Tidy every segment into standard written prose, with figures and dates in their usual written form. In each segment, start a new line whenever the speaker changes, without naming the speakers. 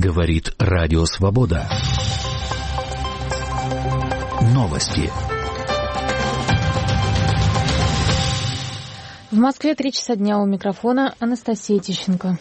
Говорит Радио Свобода. Новости.
В Москве 3 часа дня, у микрофона Анастасия Тищенко.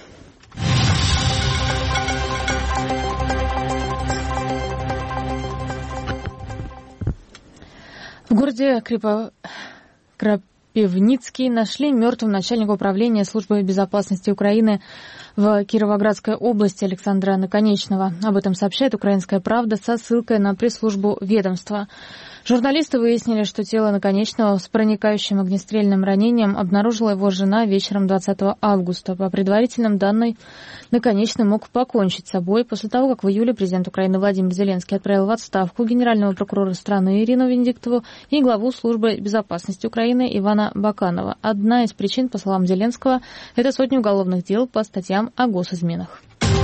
В городе Крапивницкий нашли мертвым начальника управления службы безопасности Украины в Кировоградской области Александра Наконечного. Об этом сообщает «Украинская правда» со ссылкой на пресс-службу ведомства. Журналисты выяснили, что тело Наконечного с проникающим огнестрельным ранением обнаружила его жена вечером 20 августа. По предварительным данным, Наконечный мог покончить с собой после того, как в июле президент Украины Владимир Зеленский отправил в отставку генерального прокурора страны Ирину Венедиктову и главу службы безопасности Украины Ивана Баканова. Одна из причин, по словам Зеленского, это сотни уголовных дел по статьям о госизменах.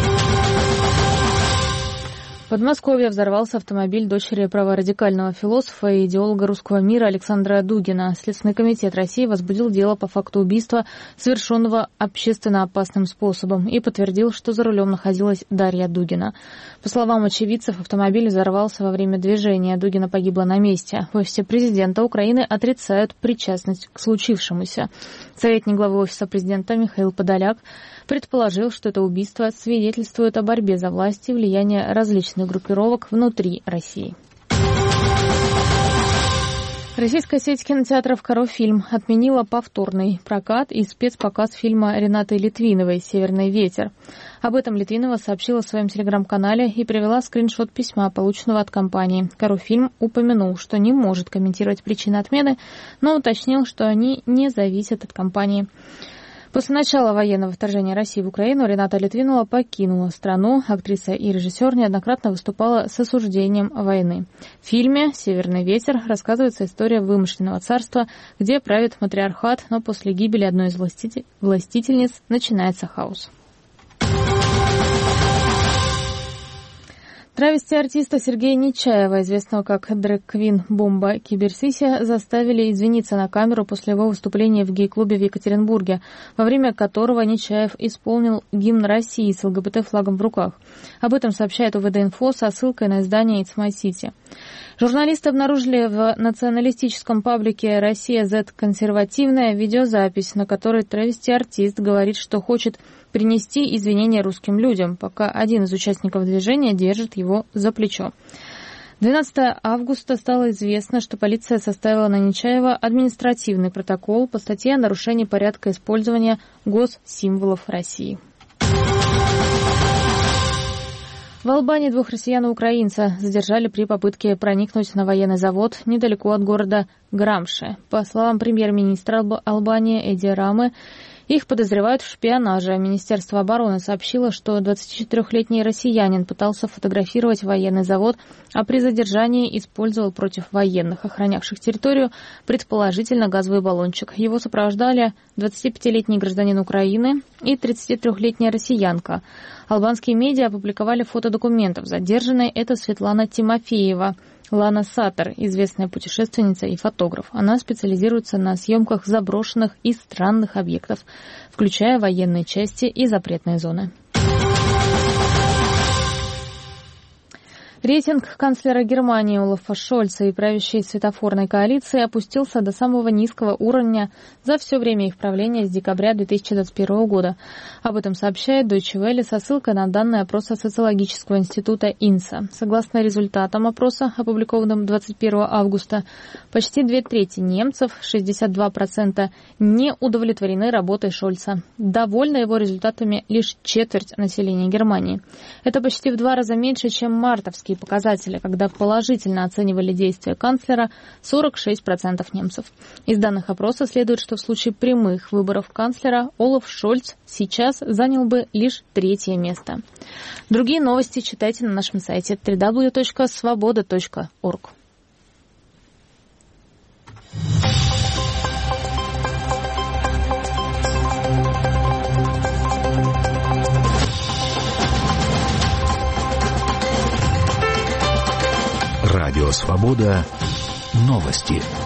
В Подмосковье взорвался автомобиль дочери праворадикального философа и идеолога русского мира Александра Дугина. Следственный комитет России возбудил дело по факту убийства, совершенного общественно опасным способом, и подтвердил, что за рулем находилась Дарья Дугина. По словам очевидцев, автомобиль взорвался во время движения. Дугина погибла на месте. В офисе президента Украины отрицают причастность к случившемуся. Советник главы офиса президента Михаил Подоляк предположил, что это убийство свидетельствует о борьбе за власть и влияние различных группировок внутри России. Российская сеть кинотеатров «Каруфильм» отменила повторный прокат и спецпоказ фильма Ренаты Литвиновой «Северный ветер». Об этом Литвинова сообщила в своем телеграм-канале и привела скриншот письма, полученного от компании. «Каруфильм» упомянул, что не может комментировать причины отмены, но уточнил, что они не зависят от компании. После начала военного вторжения России в Украину Рената Литвинова покинула страну. Актриса и режиссер неоднократно выступала с осуждением войны. В фильме «Северный ветер» рассказывается история вымышленного царства, где правит матриархат, но после гибели одной из властительниц начинается хаос. Травести артиста Сергея Нечаева, известного как дрэг-квин Бомба Киберсиси, заставили извиниться на камеру после его выступления в гей-клубе в Екатеринбурге, во время которого Нечаев исполнил гимн России с ЛГБТ-флагом в руках. Об этом сообщает УВД-инфо со ссылкой на издание It's My City. Журналисты обнаружили в националистическом паблике «Россия Z консервативная» видеозапись, на которой травести-артист говорит, что хочет принести извинения русским людям, пока один из участников движения держит его за плечо. 12 августа стало известно, что полиция составила на Нечаева административный протокол по статье о нарушении порядка использования госсимволов России. В Албании 2 россиян и украинца задержали при попытке проникнуть на военный завод недалеко от города Грамши. По словам премьер-министра Албании Эди Рамы, их подозревают в шпионаже. Министерство обороны сообщило, что 24-летний россиянин пытался фотографировать военный завод, а при задержании использовал против военных, охранявших территорию, предположительно газовый баллончик. Его сопровождали 25-летний гражданин Украины и 33-летняя россиянка. Албанские медиа опубликовали фото документов. Задержанной это Светлана Тимофеева. Лана Сатер, известная путешественница и фотограф. Она специализируется на съемках заброшенных и странных объектов, включая военные части и запретные зоны. Рейтинг канцлера Германии Олафа Шольца и правящей светофорной коалиции опустился до самого низкого уровня за все время их правления с декабря 2021 года. Об этом сообщает Deutsche Welle со ссылкой на данные опроса социологического института ИНСА. Согласно результатам опроса, опубликованным 21 августа, почти 2/3 немцев, 62%, не удовлетворены работой Шольца. Довольны его результатами лишь четверть населения Германии. Это почти в 2 раза меньше, чем мартовский показатели, когда положительно оценивали действия канцлера 46% немцев. Из данных опроса следует, что в случае прямых выборов канцлера Олаф Шольц сейчас занял бы лишь 3-е место. Другие новости читайте на нашем сайте www.svoboda.org.
Радио Свобода. Новости.